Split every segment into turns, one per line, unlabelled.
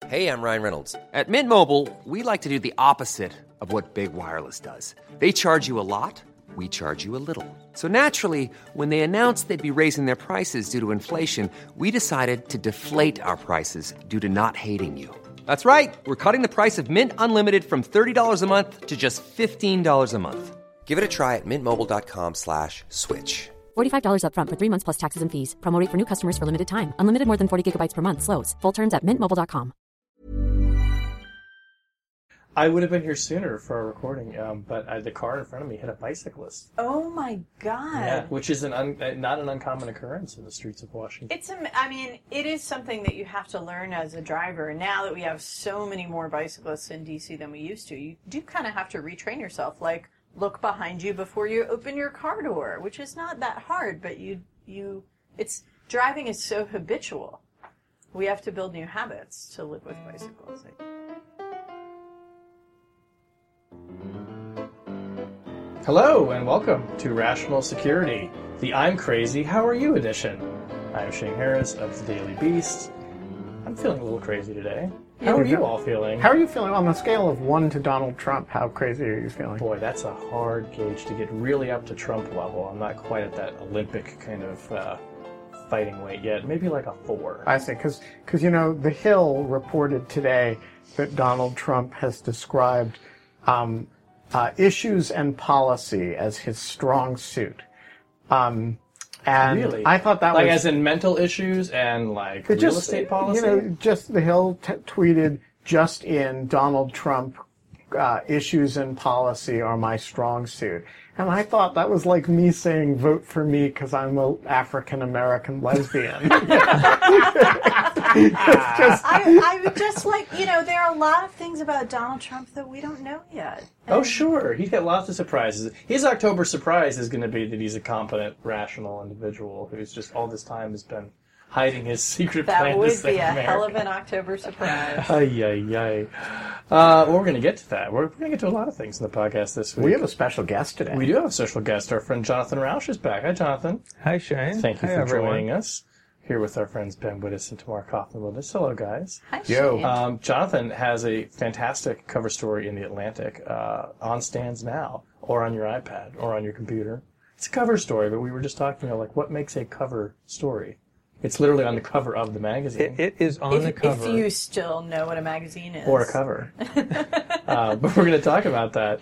Hey, I'm Ryan Reynolds. At Mint Mobile, we like to do the opposite of what Big Wireless does. They charge you a lot, we charge you a little. So naturally, when they announced they'd be raising their prices due to inflation, we decided to deflate our prices due to not hating you. That's right. We're cutting the price of Mint Unlimited from $30 a month to just $15 a month. Give it a try at mintmobile.com/switch.
$45 up front for 3 months plus taxes and fees. Promo rate for new customers for limited time. Unlimited more than 40 gigabytes per month. Slows full terms at mintmobile.com.
I would have been here sooner for our recording, but the car in front of me hit a bicyclist.
Oh my God!
Yeah, which is not an uncommon occurrence in the streets of Washington.
It is something that you have to learn as a driver. Now that we have so many more bicyclists in DC than we used to, you do kind of have to retrain yourself. Like, look behind you before you open your car door, which is not that hard, but driving is so habitual. We have to build new habits to live with bicycles.
Hello and welcome to Rational Security, the I'm Crazy, How Are You edition. I'm Shane Harris of the Daily Beast. I'm feeling a little crazy today. How are you all feeling?
How are you feeling on the scale of 1 to Donald Trump? How crazy are you feeling?
Boy, that's a hard gauge to get really up to Trump level. I'm not quite at that Olympic kind of fighting weight yet. Maybe like a 4.
I see, because The Hill reported today that Donald Trump has described issues and policy as his strong suit. And
really?
I thought that
like
was...
as in mental issues and like real estate policy?
Just The Hill tweeted, just in Donald Trump, issues and policy are my strong suit. And I thought that was like me saying, vote for me because I'm an African-American lesbian.
I would just like, there are a lot of things about Donald Trump that we don't know yet.
Oh, sure. He's got lots of surprises. His October surprise is going to be that he's a competent, rational individual who's just all this time has been hiding his secret plan
That
to
would
save
be a
America.
hell of an October surprise.
Ay, ay, ay. Well, we're going to get to that. We're going to get to a lot of things in the podcast this week.
We have a special guest today.
We do have a special guest. Our friend Jonathan Rauch is back. Hi, Jonathan.
Hi, Shane.
Thank you
Hi,
for
everyone.
joining us. Here with our friends Ben Wittes and Tamar Kaufman with us. Hello, guys.
Hi,
Yo.
Shane.
Jonathan has a fantastic cover story in The Atlantic on stands now, or on your iPad, or on your computer. It's a cover story, but we were just talking about what makes a cover story. It's literally on the cover of the magazine.
It is on the cover.
If you still know what a magazine is.
Or a cover. But we're going to talk about that.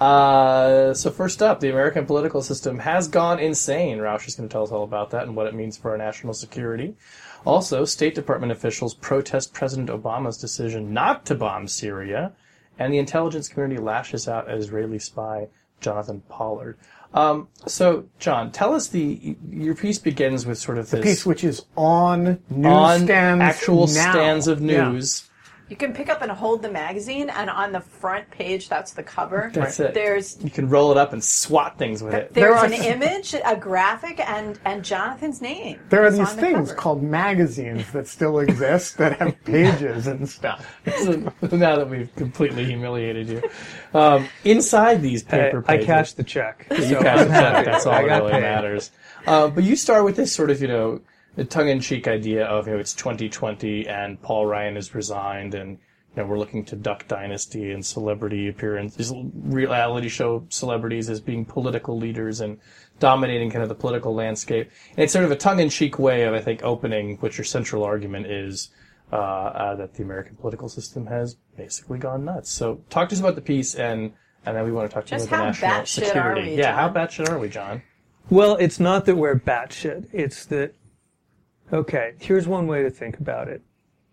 So first up, the American political system has gone insane. Rauch is going to tell us all about that and what it means for our national security. Also, State Department officials protest President Obama's decision not to bomb Syria, and the intelligence community lashes out at Israeli spy Jonathan Pollard. So, John, tell us your piece begins with sort of this...
The piece which is on newsstands
actual
now.
stands of news.
Yeah.
You can pick up and hold the magazine, and on the front page, that's the cover.
That's it.
There's
You can roll it up and swat things with it.
there's an image, a graphic, and Jonathan's name.
There are
is
these
on the
things
cover.
called magazines that still exist that have pages and stuff.
So now that we've completely humiliated you. Inside these paper
I
pages...
cashed the check.
You
so
cashed
I'm
the check.
happy.
That's all
I
that
got
really
paid.
matters. But you start with this sort of, the tongue-in-cheek idea of, it's 2020 and Paul Ryan has resigned and, we're looking to Duck Dynasty and celebrity appearances, reality show celebrities as being political leaders and dominating kind of the political landscape. And it's sort of a tongue-in-cheek way of, I think, opening what your central argument is that the American political system has basically gone nuts. So talk to us about the piece, and then we want to talk to you
Just
about the
how
national
batshit
security.
are we,
Yeah, how
John?
batshit are we, John?
Well, it's not that we're batshit. It's that, okay, here's one way to think about it.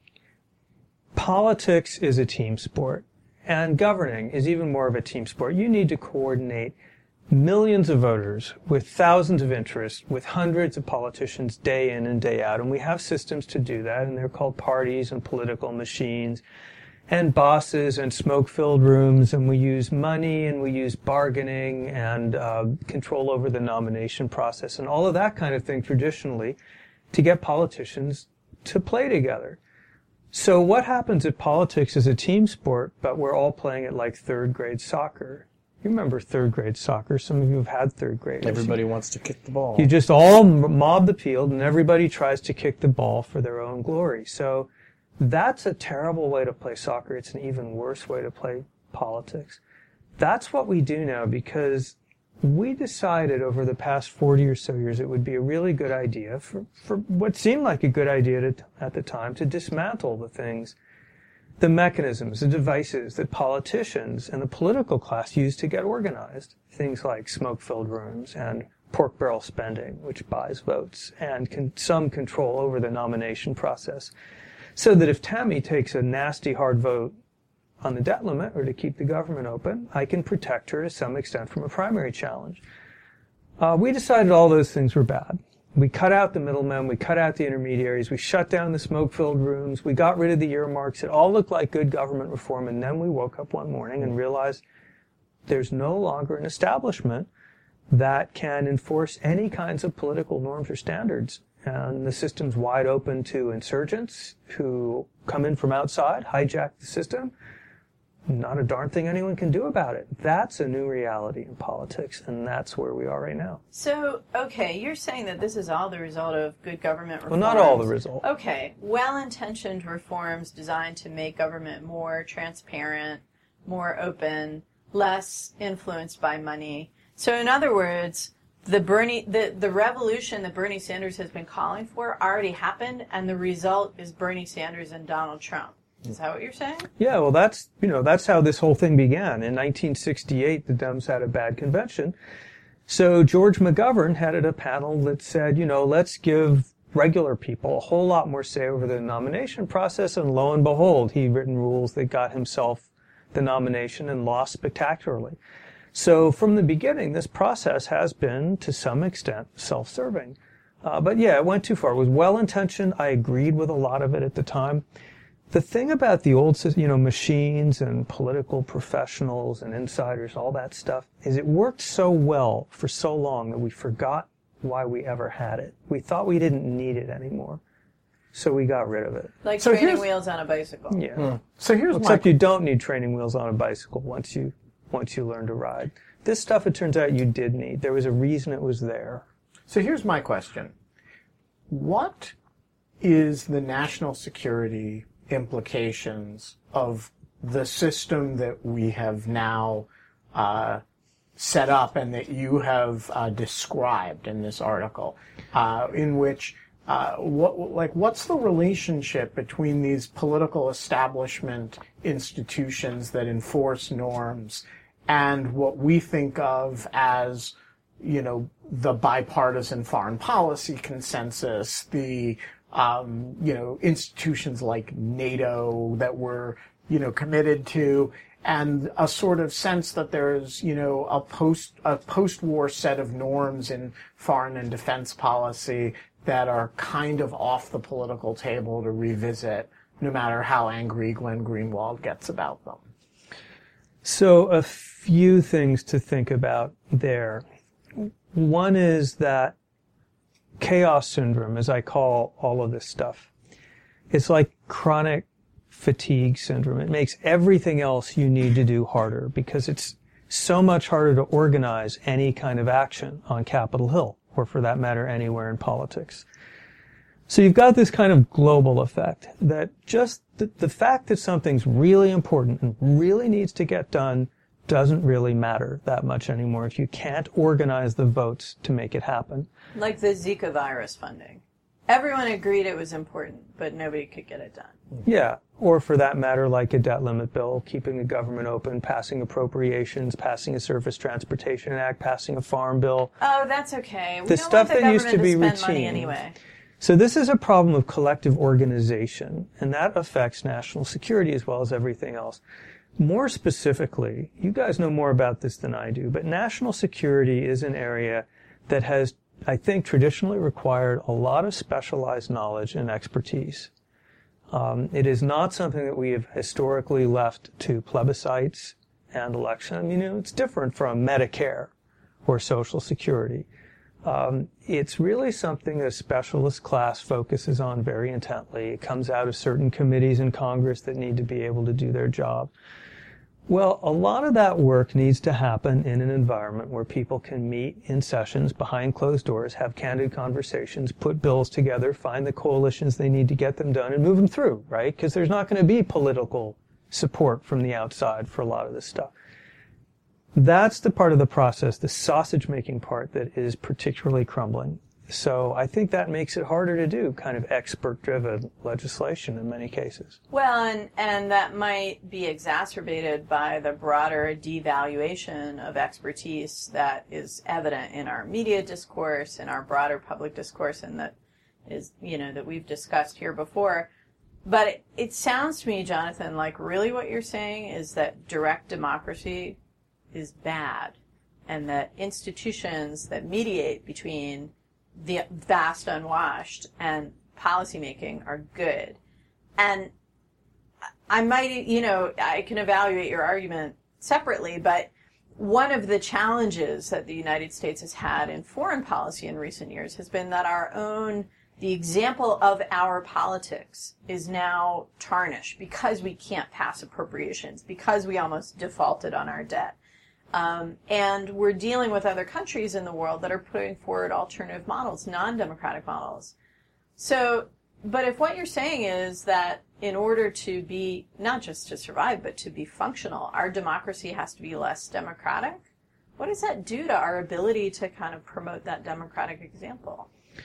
Politics is a team sport, and governing is even more of a team sport. You need to coordinate millions of voters with thousands of interests, with hundreds of politicians day in and day out. And we have systems to do that, and they're called parties and political machines and bosses and smoke-filled rooms, and we use money and we use bargaining and control over the nomination process and all of that kind of thing traditionally to get politicians to play together. So what happens if politics is a team sport, but we're all playing it like third-grade soccer? You remember third-grade soccer. Some of you have had third grade.
Everybody wants to kick the ball.
You just all mob the field, and everybody tries to kick the ball for their own glory. So That's a terrible way to play soccer. It's an even worse way to play politics. That's what we do now because we decided over the past 40 or so years it would be a really good idea for what seemed like a good idea at the time to dismantle the things, the mechanisms, the devices that politicians and the political class use to get organized. Things like smoke-filled rooms and pork barrel spending, which buys votes, and some control over the nomination process. So that if Tammy takes a nasty hard vote on the debt limit or to keep the government open, I can protect her to some extent from a primary challenge. We decided all those things were bad. We cut out the middlemen, we cut out the intermediaries, we shut down the smoke-filled rooms, we got rid of the earmarks. It all looked like good government reform, and then we woke up one morning and realized there's no longer an establishment that can enforce any kinds of political norms or standards. And the system's wide open to insurgents who come in from outside, hijack the system. Not a darn thing anyone can do about it. That's a new reality in politics, and that's where we are right now.
So, okay, you're saying that this is all the result of good government reforms.
Well, not all the result.
Okay, well-intentioned reforms designed to make government more transparent, more open, less influenced by money. So, in other words, the revolution that Bernie Sanders has been calling for already happened, and the result is Bernie Sanders and Donald Trump. Is that what you're saying?
Yeah, well, that's how this whole thing began. In 1968, the Dems had a bad convention. So George McGovern headed a panel that said, let's give regular people a whole lot more say over the nomination process. And lo and behold, he'd written rules that got himself the nomination and lost spectacularly. So from the beginning, this process has been, to some extent, self-serving. But yeah, it went too far. It was well-intentioned. I agreed with a lot of it at the time. The thing about the old system, machines and political professionals and insiders, all that stuff, is it worked so well for so long that we forgot why we ever had it. We thought we didn't need it anymore. So we got rid of it.
Like training wheels on a bicycle.
Yeah.
So here's
Except you don't need training wheels on a bicycle once you learn to ride. This stuff, it turns out, you did need. There was a reason it was there.
So here's my question. What is the national security implications of the system that we have now set up and that you have described in this article, in which what's the relationship between these political establishment institutions that enforce norms and what we think of as the bipartisan foreign policy consensus, the institutions like NATO that we're, committed to, and a sort of sense that there's, a post-war set of norms in foreign and defense policy that are kind of off the political table to revisit, no matter how angry Glenn Greenwald gets about them.
So a few things to think about there. One is that chaos syndrome, as I call all of this stuff. It's like chronic fatigue syndrome. It makes everything else you need to do harder because it's so much harder to organize any kind of action on Capitol Hill, or for that matter, anywhere in politics. So you've got this kind of global effect that just the fact that something's really important and really needs to get done doesn't really matter that much anymore if you can't organize the votes to make it happen.
Like the Zika virus funding. Everyone agreed it was important, but nobody could get it done.
Yeah, or for that matter, like a debt limit bill, keeping the government open, passing appropriations, passing a Surface Transportation Act, passing a farm bill.
Oh, that's okay. We
the
don't
stuff
want the
that used to be
government to spend
routine.
money anyway.
So this is a problem of collective organization, and that affects national security as well as everything else. More specifically, you guys know more about this than I do, but national security is an area that has, I think, traditionally required a lot of specialized knowledge and expertise. It is not something that we have historically left to plebiscites and election. It's different from Medicare or Social Security. It's really something that a specialist class focuses on very intently. It comes out of certain committees in Congress that need to be able to do their job. Well, a lot of that work needs to happen in an environment where people can meet in sessions behind closed doors, have candid conversations, put bills together, find the coalitions they need to get them done, and move them through, right? Because there's not going to be political support from the outside for a lot of this stuff. That's the part of the process, the sausage-making part, that is particularly crumbling. So I think that makes it harder to do kind of expert-driven legislation in many cases.
Well, and that might be exacerbated by the broader devaluation of expertise that is evident in our media discourse, in our broader public discourse, and that is, that we've discussed here before. But it sounds to me, Jonathan, like really what you're saying is that direct democracy is bad, and that institutions that mediate between the vast unwashed and policymaking are good. And I might, I can evaluate your argument separately, but one of the challenges that the United States has had in foreign policy in recent years has been that the example of our politics is now tarnished because we can't pass appropriations, because we almost defaulted on our debt. And we're dealing with other countries in the world that are putting forward alternative models, non-democratic models. So, but if what you're saying is that in order to be, not just to survive, but to be functional, our democracy has to be less democratic, what does that do to our ability to kind of promote that democratic example?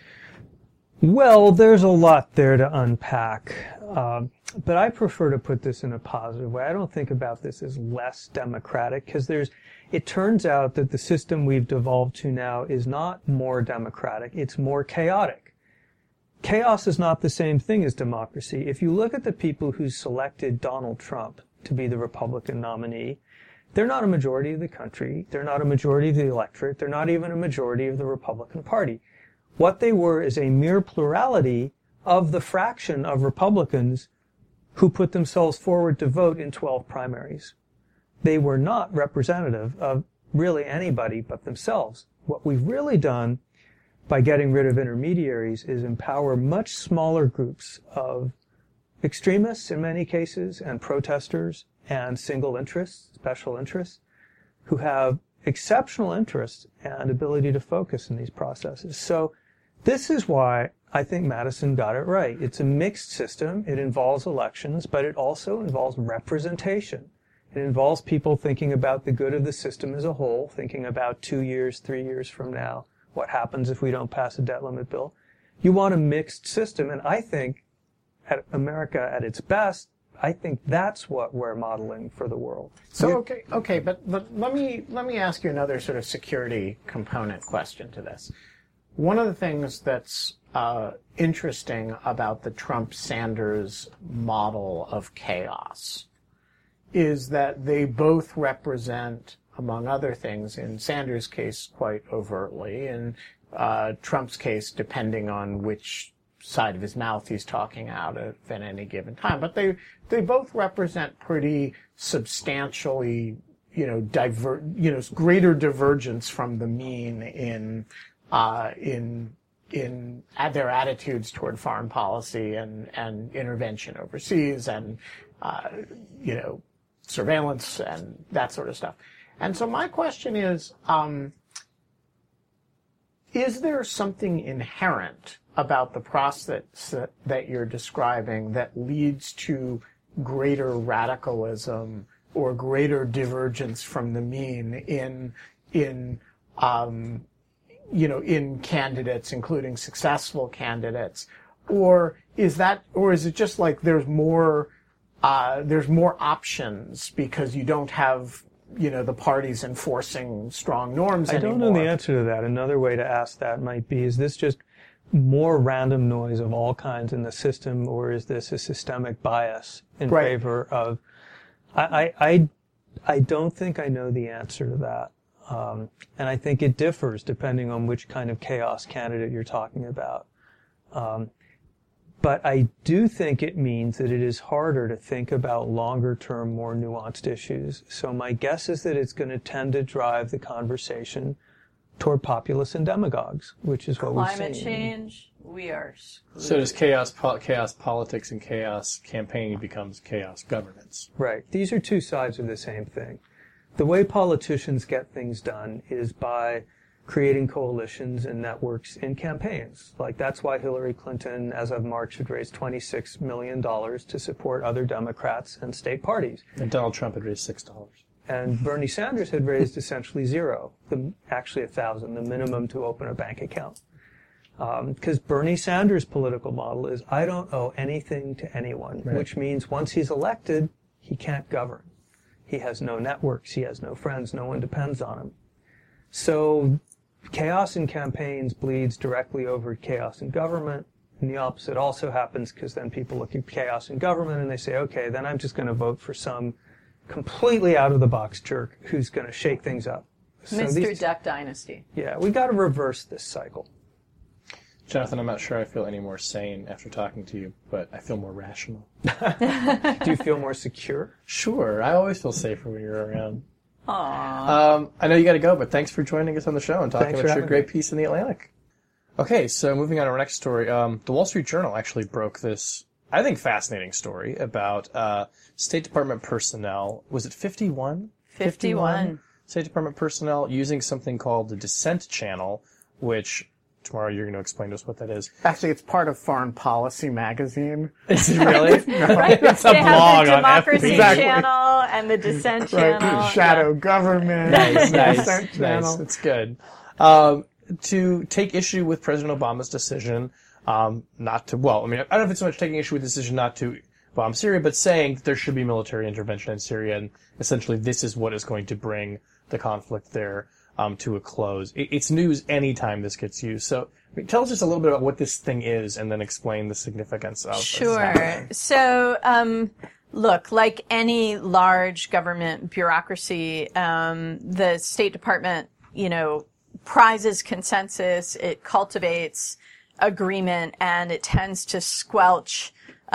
Well, there's a lot there to unpack, but I prefer to put this in a positive way. I don't think about this as less democratic, because it turns out that the system we've devolved to now is not more democratic, it's more chaotic. Chaos is not the same thing as democracy. If you look at the people who selected Donald Trump to be the Republican nominee, they're not a majority of the country, they're not a majority of the electorate, they're not even a majority of the Republican Party. What they were is a mere plurality of the fraction of Republicans who put themselves forward to vote in 12 primaries. They were not representative of really anybody but themselves. What we've really done by getting rid of intermediaries is empower much smaller groups of extremists in many cases, and protesters, and single interests, special interests, who have exceptional interests and ability to focus in these processes. So this is why I think Madison got it right. It's a mixed system. It involves elections, but it also involves representation. It involves people thinking about the good of the system as a whole, thinking about 2 years, 3 years from now, what happens if we don't pass a debt limit bill. You want a mixed system, and I think at America at its best, I think that's what we're modeling for the world.
So okay, but let me ask you another sort of security component question to this. One of the things that's interesting about the Trump-Sanders model of chaos is that they both represent, among other things, in Sanders' case quite overtly, in Trump's case depending on which side of his mouth he's talking out of at any given time. But they both represent pretty substantially, greater divergence from the mean in their attitudes toward foreign policy and intervention overseas and surveillance and that sort of stuff. And so my question is there something inherent about the process that you're describing that leads to greater radicalism or greater divergence from the mean in candidates, including successful candidates, or is it just like there's more options because you don't have the parties enforcing strong norms anymore?
I don't know the answer to that. Another way to ask that might be, is this just more random noise of all kinds in the system, or is this a systemic bias in favor of... I don't think I know the answer to that. And I think it differs depending on which kind of chaos candidate you're talking about. But I do think it means that it is harder to think about longer-term, more nuanced issues. So my guess is that it's going to tend to drive the conversation toward populists and demagogues, which is what we've seen.
Climate change, we are screwed.
So does chaos politics and chaos campaigning becomes chaos governance.
Right. These are two sides of the same thing. The way politicians get things done is by creating coalitions and networks in campaigns. Like, that's why Hillary Clinton, as of March, had raised $26 million to support other Democrats and state parties.
And Donald Trump had raised $6.
And Bernie Sanders had raised essentially zero, actually $1,000, the minimum to open a bank account. Because Bernie Sanders' political model is, I don't owe anything to anyone,
right.
Which means once he's elected, he can't govern. He has no networks, he has no friends, no one depends on him. So chaos in campaigns bleeds directly over chaos in government, and the opposite also happens because then people look at chaos in government and they say, okay, then I'm just going to vote for some completely out-of-the-box jerk who's going to shake things up. So
Mr. Duck Dynasty.
Yeah, we got to reverse this cycle.
Jonathan, I'm not sure I feel any more sane after talking to you, but I feel more rational.
Do you feel more secure?
Sure, I always feel safer when you're around.
Aww.
I know you got to go, but thanks for joining us on the show and talking
Thanks
about
for
your great
having me.
piece in The Atlantic. Okay, so moving on to our next story. The Wall Street Journal actually broke this, I think, fascinating story about State Department personnel. Was it 51?
51.
State Department personnel using something called the Dissent Channel, which tomorrow you're going to explain to us what that is.
Actually, it's part of Foreign Policy magazine.
Is it really?
Right?
It's a
They
blog
have the
on
Democracy
FB.
Exactly.
Channel and the Dissent
Right?
Channel.
Shadow government.
Nice.
Dissent channel.
It's good. To take issue with President Obama's decision not to, well, I mean, I don't know if it's so much taking issue with the decision not to bomb Syria, but saying that there should be military intervention in Syria, and essentially this is what is going to bring the conflict there to a close. It's news anytime this gets used. So tell us just a little bit about what this thing is, and then explain the significance of
Sure. So, look, like any large government bureaucracy, the State Department, prizes consensus, it cultivates agreement, and it tends to squelch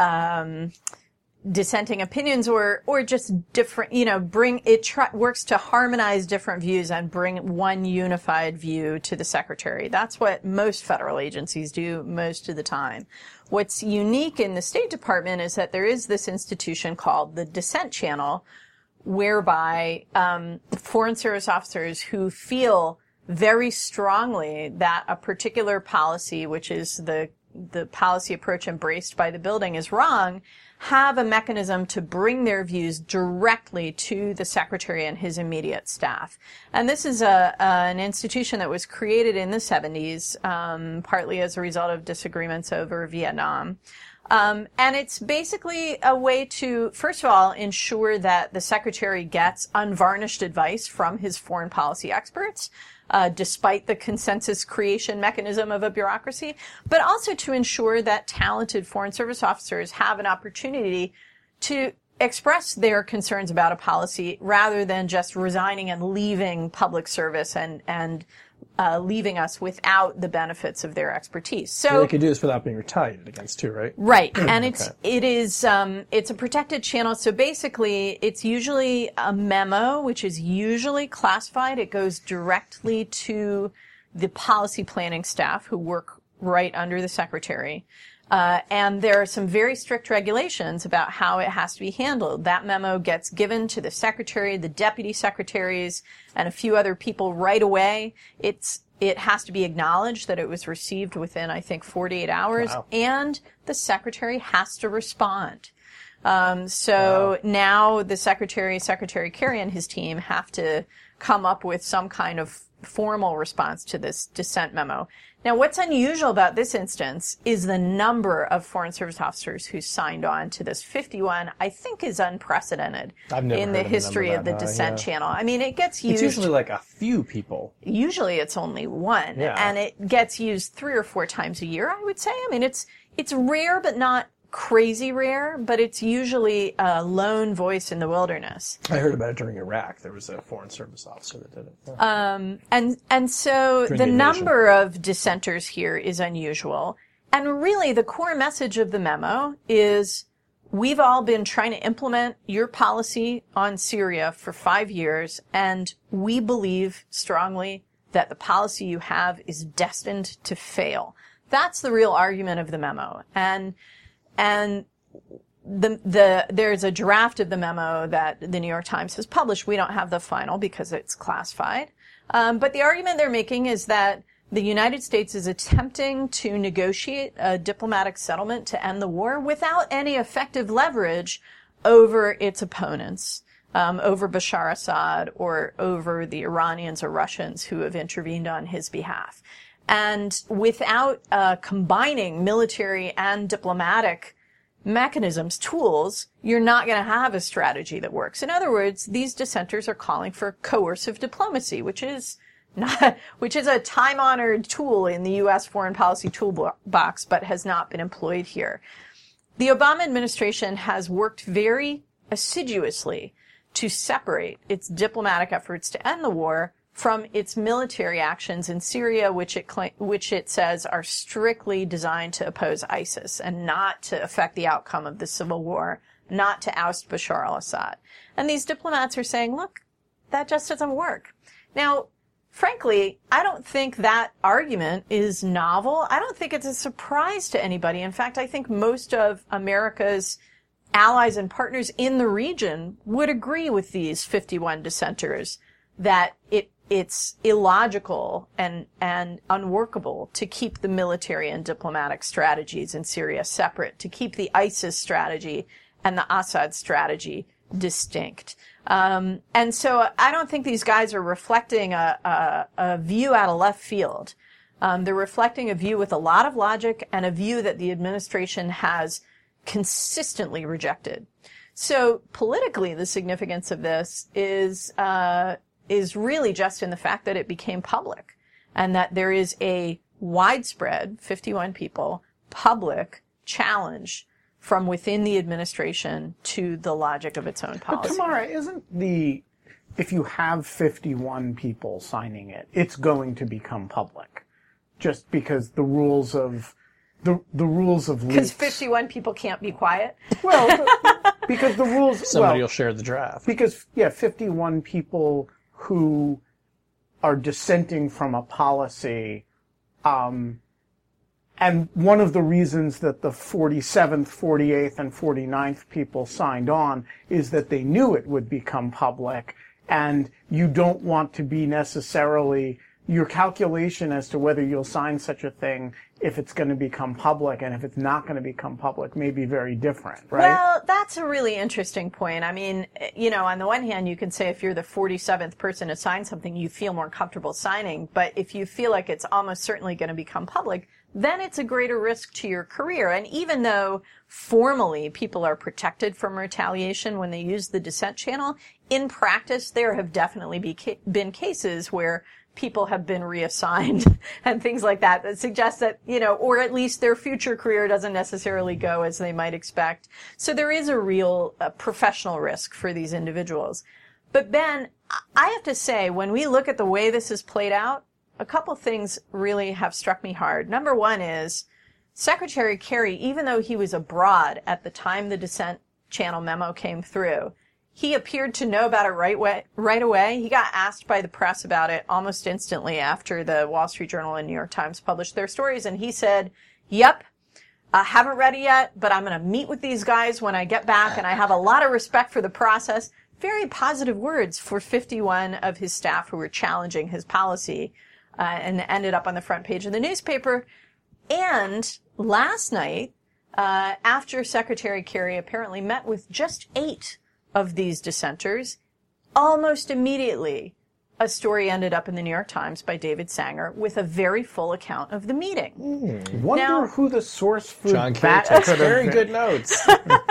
dissenting opinions or just different, works to harmonize different views and bring one unified view to the secretary. That's what most federal agencies do most of the time. What's unique in the State Department is that there is this institution called the Dissent Channel, whereby Foreign Service officers who feel very strongly that a particular policy, which is the policy approach embraced by the building, is wrong, have a mechanism to bring their views directly to the secretary and his immediate staff. And this is an institution that was created in the 70s, partly as a result of disagreements over Vietnam. And it's basically a way to, first of all, ensure that the secretary gets unvarnished advice from his foreign policy experts, despite the consensus creation mechanism of a bureaucracy, but also to ensure that talented Foreign Service officers have an opportunity to express their concerns about a policy rather than just resigning and leaving public service and leaving us without the benefits of their expertise. So
they could do this without being retaliated against too, right?
Right. And
Okay.
it's a protected channel. So basically it's usually a memo, which is usually classified. It goes directly to the policy planning staff who work right under the secretary. And there are some very strict regulations about how it has to be handled. That memo gets given to the secretary, the deputy secretaries, and a few other people right away. It has to be acknowledged that it was received within, I think, 48 hours,
Wow.
and the secretary has to respond. So now the Secretary Kerry and his team have to come up with some kind of formal response to this dissent memo. Now, what's unusual about this instance is the number of Foreign Service officers who signed on to this. 51, I think, is unprecedented
I've never
in
heard
the
of a
history
number
of the
that high,
dissent
yeah.
channel. I mean, it gets
It's
used.
usually like a few people.
Usually it's only one,
Yeah.
and it gets used 3 or 4 times a year, I would say. I mean, it's rare, but not crazy rare, but it's usually a lone voice in the wilderness.
I heard about it during Iraq. There was a Foreign Service officer that did it. Yeah.
And so
During
the
the invasion.
number of dissenters here is unusual. And really the core message of the memo is we've all been trying to implement your policy on Syria for 5 years, and we believe strongly that the policy you have is destined to fail. That's the real argument of the memo. And there's a draft of the memo that the New York Times has published. We don't have the final because it's classified. But the argument they're making is that the United States is attempting to negotiate a diplomatic settlement to end the war without any effective leverage over its opponents, over Bashar Assad or over the Iranians or Russians who have intervened on his behalf. And without combining military and diplomatic mechanisms, tools, you're not going to have a strategy that works. In other words, these dissenters are calling for coercive diplomacy, which is a time-honored tool in the U.S. foreign policy toolbox, but has not been employed here. The Obama administration has worked very assiduously to separate its diplomatic efforts to end the war from its military actions in Syria, which it says are strictly designed to oppose ISIS and not to affect the outcome of the civil war, not to oust Bashar al-Assad. And these diplomats are saying, look, that just doesn't work. Now, frankly, I don't think that argument is novel. I don't think it's a surprise to anybody. In fact, I think most of America's allies and partners in the region would agree with these 51 dissenters that it's illogical and unworkable to keep the military and diplomatic strategies in Syria separate, to keep the ISIS strategy and the Assad strategy distinct. And so I don't think these guys are reflecting a view out of left field. They're reflecting a view with a lot of logic and a view that the administration has consistently rejected. So politically, the significance of this is really just in the fact that it became public and that there is a widespread, 51 people, public challenge from within the administration to the logic of its own policy.
But Tamara, if you have 51 people signing it, it's going to become public, just because the rules of leaks.
Because 51 people can't be quiet.
Well, because the rules.
Somebody will share the draft.
Because 51 people who are dissenting from a policy. And one of the reasons that the 47th, 48th, and 49th people signed on is that they knew it would become public, and you don't want to be necessarily, your calculation as to whether you'll sign such a thing if it's going to become public and if it's not going to become public may be very different, right?
Well, that's a really interesting point. I mean, on the one hand, you can say if you're the 47th person to sign something, you feel more comfortable signing, but if you feel like it's almost certainly going to become public, then it's a greater risk to your career. And even though formally people are protected from retaliation when they use the dissent channel, in practice there have definitely been cases where people have been reassigned and things like that that suggest that, or at least their future career doesn't necessarily go as they might expect. So there is a real professional risk for these individuals. But Ben, I have to say, when we look at the way this is played out, a couple things really have struck me hard. Number one is Secretary Kerry, even though he was abroad at the time the dissent channel memo came through, he appeared to know about it right away. He got asked by the press about it almost instantly after the Wall Street Journal and New York Times published their stories, and he said, yep, I haven't read it yet, but I'm going to meet with these guys when I get back, and I have a lot of respect for the process. Very positive words for 51 of his staff who were challenging his policy. And ended up on the front page of the newspaper. And last night, after Secretary Kerry apparently met with just 8 of these dissenters, almost immediately a story ended up in the New York Times by David Sanger with a very full account of the meeting.
Wonder who the source for
John
that
Kerry took
could have
very
been.
good notes.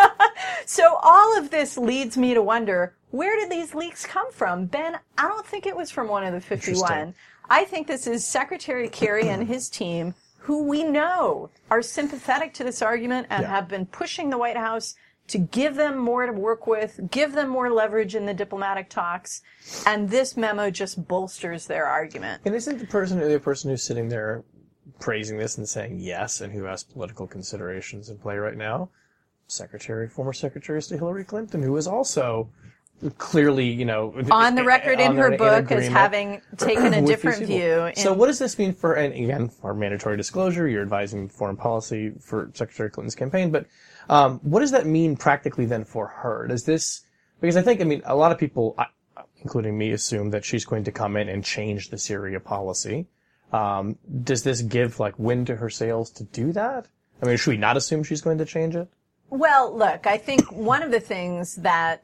So all of this leads me to wonder, where did these leaks come from? Ben, I don't think it was from one of the 51. I think this is Secretary Kerry and his team, who we know are sympathetic to this argument and have been pushing the White House to give them more to work with, give them more leverage in the diplomatic talks, and this memo just bolsters their argument.
And isn't the person who's sitting there praising this and saying yes, and who has political considerations in play right now, former Secretary of State Hillary Clinton, who is also clearly,
on the record in her book as
agreement
having taken a
with
different
these people.
view.
So what does this mean for, and again, for mandatory disclosure, you're advising foreign policy for Secretary Clinton's campaign, but what does that mean practically then for her? Because I think, a lot of people, including me, assume that she's going to come in and change the Syria policy. Does this give wind to her sails to do that? Should we not assume she's going to change it?
Well, look, I think one of the things that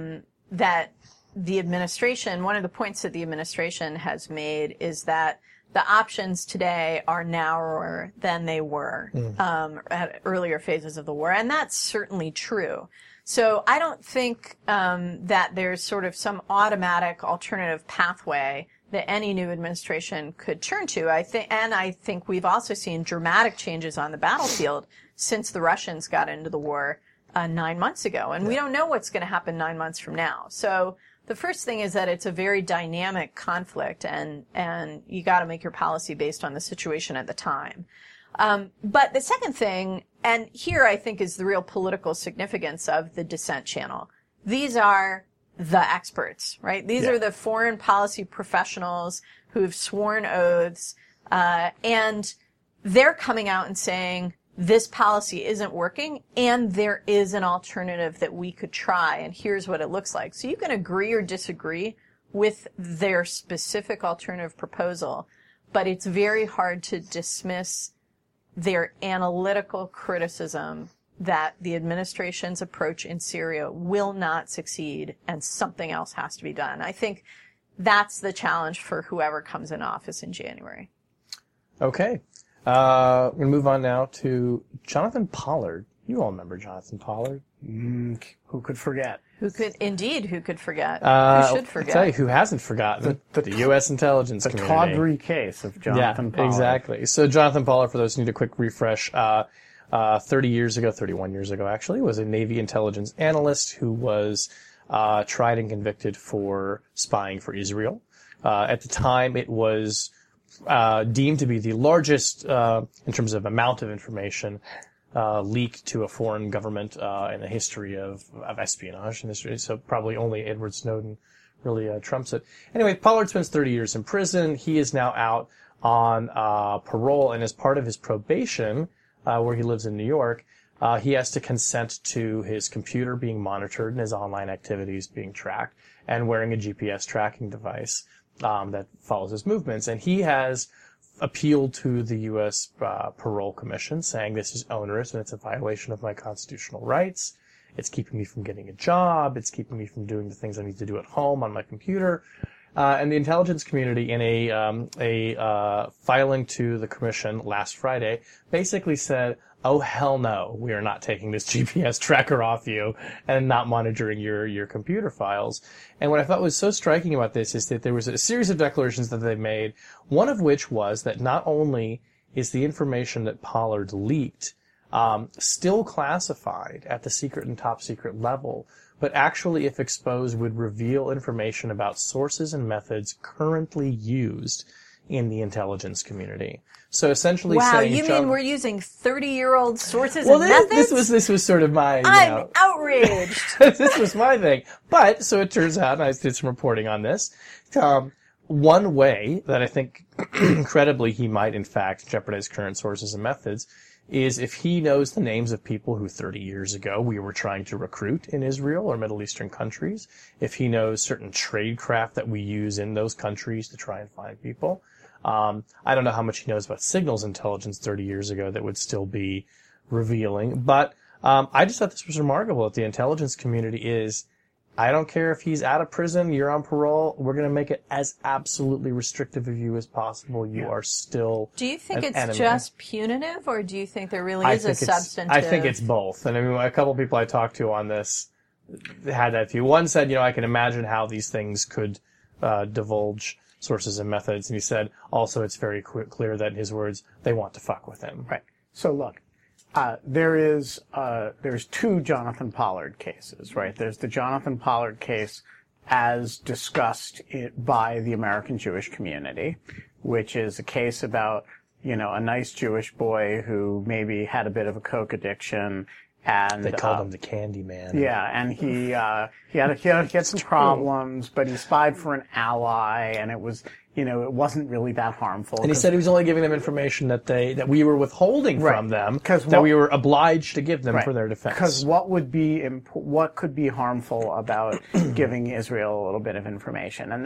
that the administration, one of the points that the administration has made is that the options today are narrower than they were at earlier phases of the war, and that's certainly true. So I don't think that there's sort of some automatic alternative pathway that any new administration could turn to. I think we've also seen dramatic changes on the battlefield since the Russians got into the war 9 months ago, and we don't know what's going to happen 9 months from now. So the first thing is that it's a very dynamic conflict, and you got to make your policy based on the situation at the time. But the second thing, and here I think is the real political significance of the dissent channel. These are the experts, right? These are the foreign policy professionals who've sworn oaths, and they're coming out and saying, this policy isn't working, and there is an alternative that we could try, and here's what it looks like. So you can agree or disagree with their specific alternative proposal, but it's very hard to dismiss their analytical criticism that the administration's approach in Syria will not succeed and something else has to be done. I think that's the challenge for whoever comes in office in January.
Okay. We're going to move on now to Jonathan Pollard. You all remember Jonathan Pollard?
Who could forget?
Who could forget? Who should forget?
I'll tell you who hasn't forgotten. The U.S. intelligence community.
The Tawdry case of Jonathan Pollard.
Exactly. So Jonathan Pollard, for those who need a quick refresh, 31 years ago actually, was a Navy intelligence analyst who was tried and convicted for spying for Israel. At the time, it was deemed to be the largest, in terms of amount of information, leaked to a foreign government in the history of espionage in history. So probably only Edward Snowden really trumps it. Anyway, Pollard spends 30 years in prison. He is now out on parole, and as part of his probation, where he lives in New York, he has to consent to his computer being monitored and his online activities being tracked, and wearing a GPS tracking device that follows his movements. And he has appealed to the U.S. Parole Commission, saying this is onerous and it's a violation of my constitutional rights. It's keeping me from getting a job. It's keeping me from doing the things I need to do at home on my computer. And the intelligence community, in a filing to the commission last Friday, basically said, oh, hell no, we are not taking this GPS tracker off you and not monitoring your computer files. And what I thought was so striking about this is that there was a series of declarations that they made, one of which was that not only is the information that Pollard leaked still classified at the secret and top secret level, but actually, if exposed, would reveal information about sources and methods currently used in the intelligence community. So essentially saying... Wow,
you mean we're using 30-year-old sources and methods?
This was sort of my...
I'm outraged.
This was my thing. But, so it turns out, and I did some reporting on this, one way that I think, incredibly, he might, in fact, jeopardize current sources and methods is if he knows the names of people who 30 years ago we were trying to recruit in Israel or Middle Eastern countries, if he knows certain trade craft that we use in those countries to try and find people. I don't know how much he knows about signals intelligence 30 years ago that would still be revealing, but I just thought this was remarkable that the intelligence community is, I don't care if he's out of prison, you're on parole, we're going to make it as absolutely restrictive of you as possible. You are still
Do you think it's
enemy.
Just punitive, or do you think there really is a substantive...
I think it's both. And I mean, a couple people I talked to on this had that view. One said, I can imagine how these things could divulge sources and methods. And he said, also, it's very clear that, in his words, they want to fuck with him.
Right. So look, there's two Jonathan Pollard cases, right? There's the Jonathan Pollard case as discussed by the American Jewish community, which is a case about, a nice Jewish boy who maybe had a bit of a coke addiction And
They called him the Candy Man.
yeah, and he had some problems, but he spied for an ally, and it wasn't really that harmful.
And he said he was only giving them information that we were withholding from them, that we were obliged to give them for their defense.
Because what could be harmful about giving Israel a little bit of information, and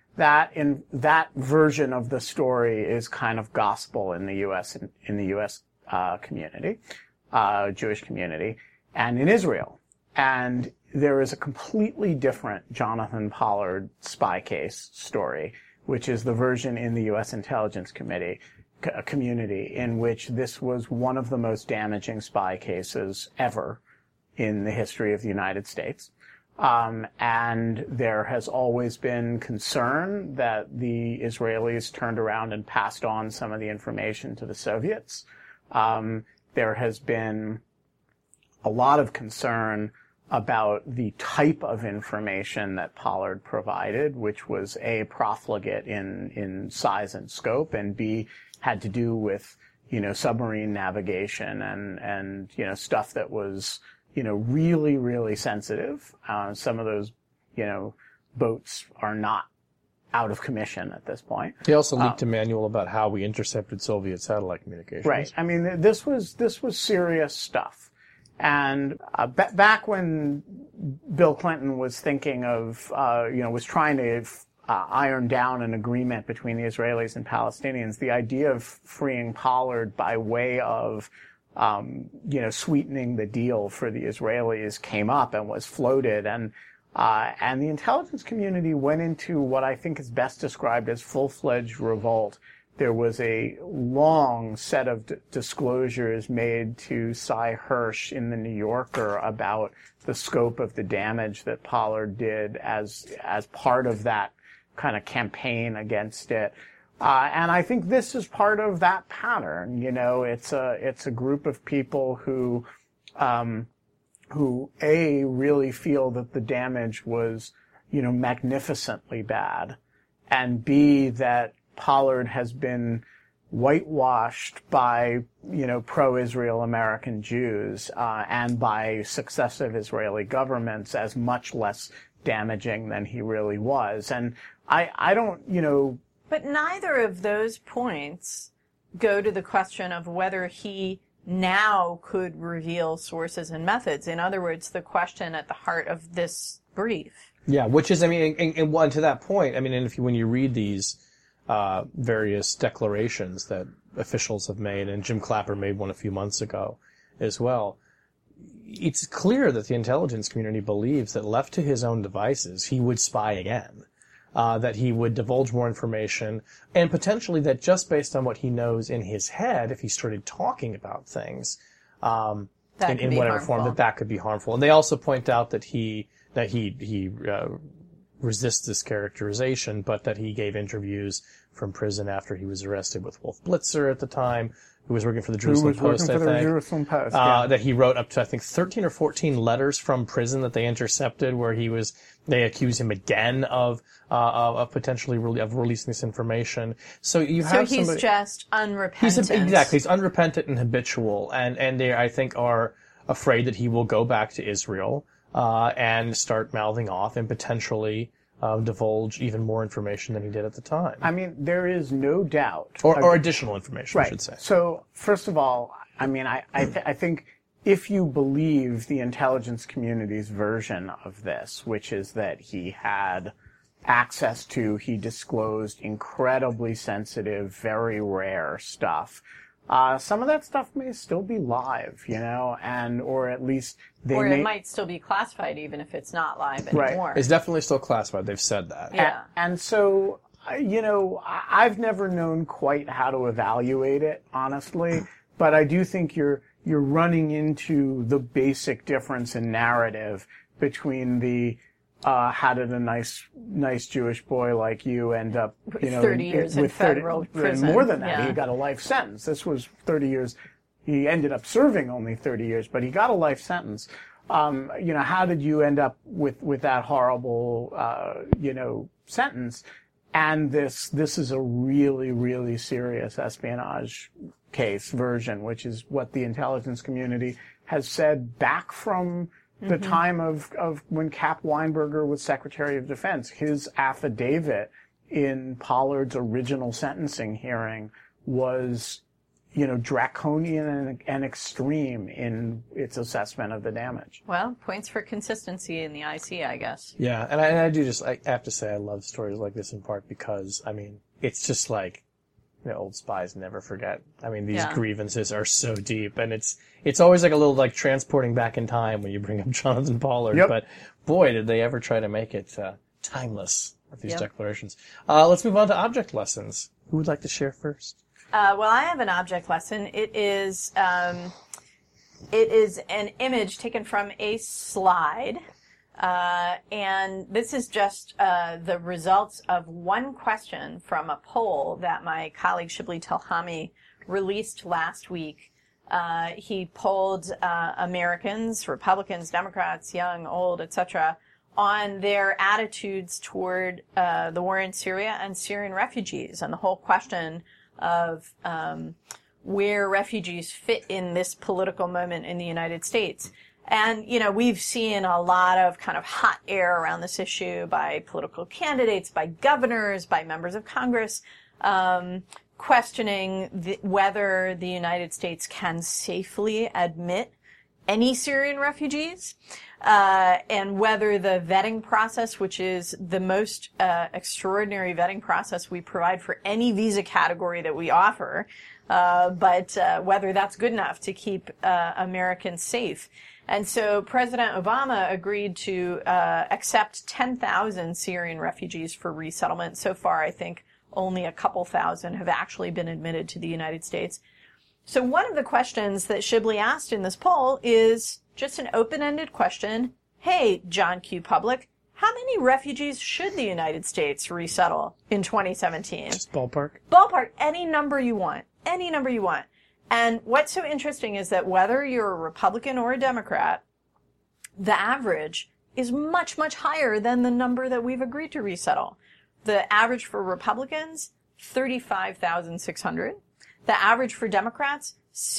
that version of the story is kind of gospel in the U.S. Community, Jewish community, and in Israel. And there is a completely different Jonathan Pollard spy case story, which is the version in the U.S. intelligence community in which this was one of the most damaging spy cases ever in the history of the United States. And there has always been concern that the Israelis turned around and passed on some of the information to the Soviets. There has been a lot of concern about the type of information that Pollard provided, which was A, profligate in size and scope, and B, had to do with, submarine navigation and stuff that was, really, really sensitive. Some of those, boats are not out of commission at this point.
He also leaked a manual about how we intercepted Soviet satellite communications.
Right. I mean, this was serious stuff. And back when Bill Clinton was thinking of, was trying to iron down an agreement between the Israelis and Palestinians, the idea of freeing Pollard by way of, sweetening the deal for the Israelis came up and was floated. And the intelligence community went into what I think is best described as full-fledged revolt. There was a long set of disclosures made to Cy Hirsch in the New Yorker about the scope of the damage that Pollard did as part of that kind of campaign against it. And I think this is part of that pattern. It's a group of people who A, really feel that the damage was, magnificently bad, and B, that Pollard has been whitewashed by, pro-Israel American Jews, and by successive Israeli governments as much less damaging than he really was. And I don't,
But neither of those points go to the question of whether he now could reveal sources and methods. In other words, the question at the heart of this brief.
Yeah, which is, and to that point, when you read these various declarations that officials have made, and Jim Clapper made one a few months ago as well, it's clear that the intelligence community believes that left to his own devices, he would spy again, that he would divulge more information, and potentially that just based on what he knows in his head, if he started talking about things in whatever form, that could be harmful. And they also point out that he resists this characterization, but that he gave interviews from prison after he was arrested with Wolf Blitzer at the time, who was working for the Jerusalem Post, I think. That he wrote up to, I think, 13 or 14 letters from prison that they intercepted, where they accused him again of potentially releasing this information. So
he's just unrepentant.
He's unrepentant and habitual, and they, I think, are afraid that he will go back to Israel and start mouthing off and potentially divulge even more information than he did at the time.
There is no doubt.
Or additional information,
right.
I should say.
So, first of all, I think if you believe the intelligence community's version of this, which is that he had access to, he disclosed incredibly sensitive, very rare stuff, some of that stuff may still be live, or at least
it might still be classified even if it's not live anymore.
Right. It's definitely still classified. They've said that.
Yeah.
And so, I've never known quite how to evaluate it, honestly, but I do think you're running into the basic difference in narrative between the how did a nice Jewish boy like you end up,
30 years in federal prison.
More than that, he got a life sentence. This was 30 years. He ended up serving only 30 years, but he got a life sentence. How did you end up with that horrible, sentence? And this is a really, really serious espionage case version, which is what the intelligence community has said back from the time of when Cap Weinberger was Secretary of Defense, his affidavit in Pollard's original sentencing hearing was, draconian and extreme in its assessment of the damage.
Well, points for consistency in the IC, I guess.
Yeah, and I do I have to say I love stories like this in part because, it's just like, old spies never forget. These grievances are so deep, and it's always like a little like transporting back in time when you bring up Jonathan Pollard.
Yep.
But boy, did they ever try to make it timeless with these declarations. Let's move on to object lessons. Who would like to share first?
Well, I have an object lesson. It is an image taken from a slide. And this is just the results of one question from a poll that my colleague Shibli Telhami released last week. He polled Americans, Republicans, Democrats, young, old, etc., on their attitudes toward the war in Syria and Syrian refugees, and the whole question of where refugees fit in this political moment in the United States. And, we've seen a lot of kind of hot air around this issue by political candidates, by governors, by members of Congress, questioning whether the United States can safely admit any Syrian refugees, and whether the vetting process, which is the most extraordinary vetting process we provide for any visa category that we offer, but whether that's good enough to keep Americans safe. And so President Obama agreed to accept 10,000 Syrian refugees for resettlement. So far, I think only a couple thousand have actually been admitted to the United States. So one of the questions that Shibli asked in this poll is just an open-ended question. Hey, John Q. Public, how many refugees should the United States resettle in 2017?
Just ballpark?
Ballpark, any number you want. Any number you want. And what's so interesting is that whether you're a Republican or a Democrat, the average is much, much higher than the number that we've agreed to resettle. The average for Republicans, 35,600. The average for Democrats,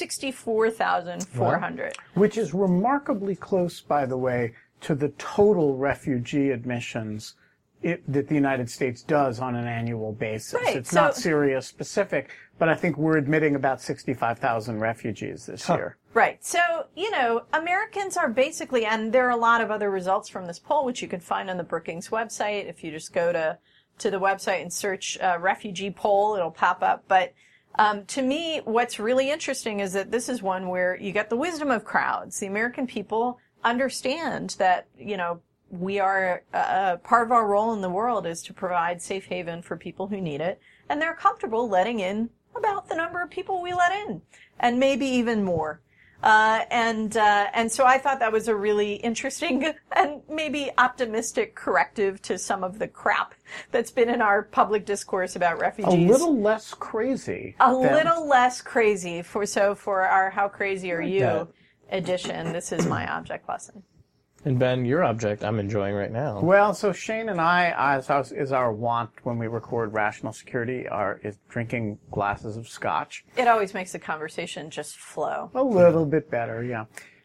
64,400.
Which is remarkably close, by the way, to the total refugee admissions that the United States does on an annual basis.
Right,
it's not Syria specific, but I think we're admitting about 65,000 refugees this year.
Right. So, Americans are basically, and there are a lot of other results from this poll, which you can find on the Brookings website. If you just go to the website and search refugee poll, it'll pop up. But to me, what's really interesting is that this is one where you get the wisdom of crowds. The American people understand that, we are, part of our role in the world is to provide safe haven for people who need it. And they're comfortable letting in about the number of people we let in, and maybe even more. And so I thought that was a really interesting and maybe optimistic corrective to some of the crap that's been in our public discourse about refugees.
A little less crazy.
Little less crazy. For our How Crazy Are You edition, this is my object lesson.
And Ben, your object I'm enjoying right now.
Well, so Shane and I, as is our wont when we record Rational Security, is drinking glasses of scotch.
It always makes the conversation just flow.
A little bit better, yeah.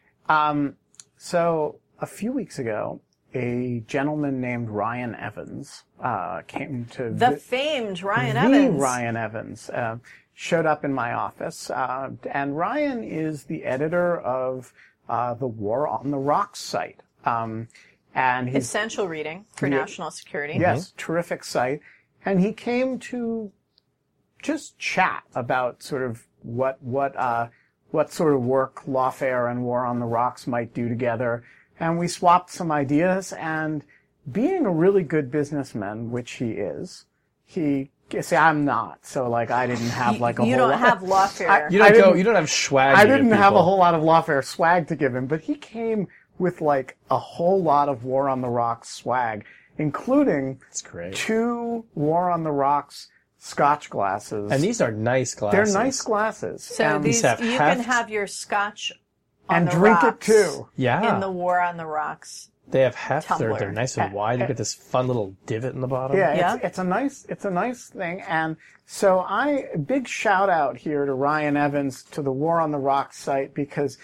So a few weeks ago, a gentleman named Ryan Evans came to...
The famed Ryan Evans.
Ryan Evans showed up in my office. And Ryan is the editor of the War on the Rocks site. And he's
essential reading for national security.
Yes, terrific site. And he came to just chat about sort of what sort of work Lawfare and War on the Rocks might do together. And we swapped some ideas, and being a really good businessman, which he is, I'm not. So I didn't have a whole lot.
You don't have Lawfare.
You don't have swag.
I didn't have a whole lot of Lawfare swag to give him, but he came with a whole lot of War on the Rocks swag, including 2 War on the Rocks Scotch glasses.
And these are nice glasses.
They're nice glasses.
So you can have your Scotch on
and
the
drink
rocks
it too.
Yeah.
in the War on the Rocks.
They have heft.
Tumbler.
They're nice and wide. You get this fun little divot in the bottom.
Yeah, it's a nice thing. And so big shout out here to Ryan Evans, to the War on the Rocks site, because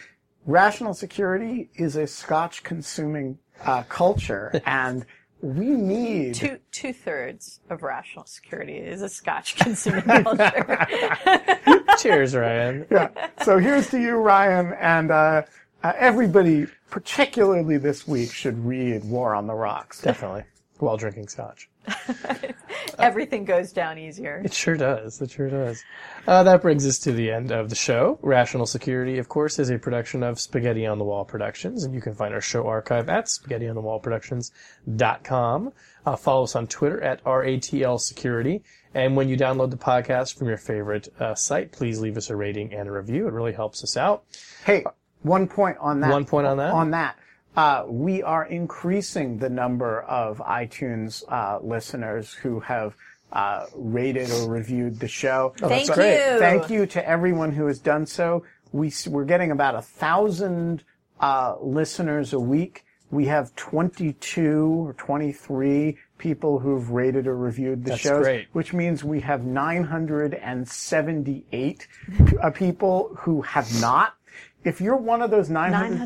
Rational Security is a Scotch consuming culture, and we need
two-thirds of Rational Security is a Scotch consuming culture.
Cheers, Ryan.
Yeah. So here's to you, Ryan, and everybody, particularly this week, should read War on the Rocks.
Definitely. While drinking Scotch.
Everything goes down easier.
It sure does. It sure does. That brings us to the end of the show. Rational Security, of course, is a production of Spaghetti on the Wall Productions, and you can find our show archive at spaghettionthewallproductions.com. Follow us on Twitter at RATL Security. And when you download the podcast from your favorite site, please leave us a rating and a review. It really helps us out.
Hey, one point on that.
One point on that?
On that. We are increasing the number of iTunes listeners who have rated or reviewed the show.
Oh, that's
Thank
great.
you.
Thank you to everyone who has done so. We're getting about 1,000 listeners a week. We have 22 or 23 people who've rated or reviewed the
That's
shows,
great.
which means we have 978 people who have not. If you're one of those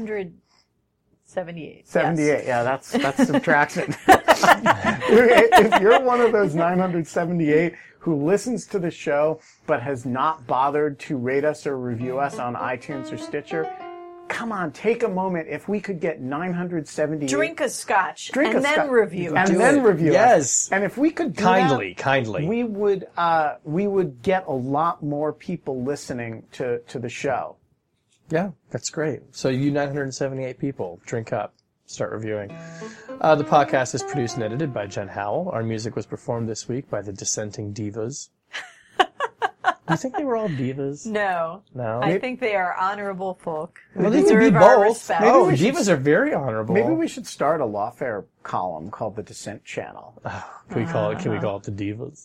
978.
78,
Yes.
yeah, that's subtraction. If you're one of those 978 who listens to the show but has not bothered to rate us or review us on iTunes or Stitcher, come on, take a moment. If we could get 978...
Drink a Scotch
Drink
and
a
then
Scotch.
review.
And
Do
then
it.
review us.
Yes.
And if we could do
Kindly.
that, we would get a lot more people listening to the show.
Yeah, that's great. So you 978 people, drink up, start reviewing. The podcast is produced and edited by Jen Howell. Our music was performed this week by the Dissenting Divas. Do you think they were all divas?
No.
No?
I think they are honorable folk who
Well, they
deserve
can be
our
both.
respect.
Oh,
we should-
divas are very honorable.
Maybe we should start a Lawfare column called the Dissent Channel.
Can we call it the divas?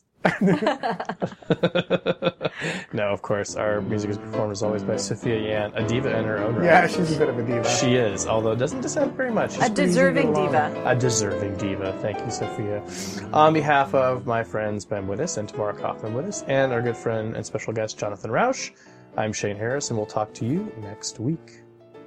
No, of course. Our music is performed as always by Sophia Yan, a diva in her own right.
Yeah, she's a bit of a diva.
She is, although doesn't dissent very much. She's
A deserving
along.
diva.
a deserving diva. Thank you, Sophia. On behalf of my friends Ben Wittes and Tamara Kaufman Wittes, and our good friend and special guest Jonathan Rausch, I'm Shane Harris, and we'll talk to you next week.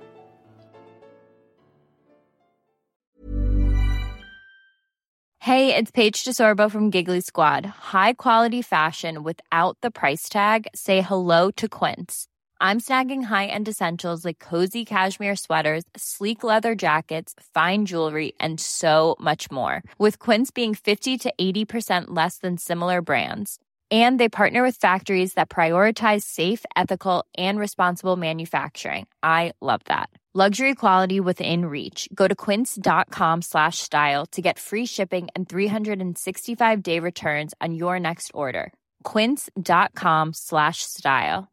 Hey, it's Paige DeSorbo from Giggly Squad. High quality fashion without the price tag. Say hello to Quince. I'm snagging high-end essentials like cozy cashmere sweaters, sleek leather jackets, fine jewelry, and so much more. With Quince being 50 to 80% less than similar brands. And they partner with factories that prioritize safe, ethical, and responsible manufacturing. I love that. Luxury quality within reach. Go to quince.com/style to get free shipping and 365-day returns on your next order. Quince.com/style.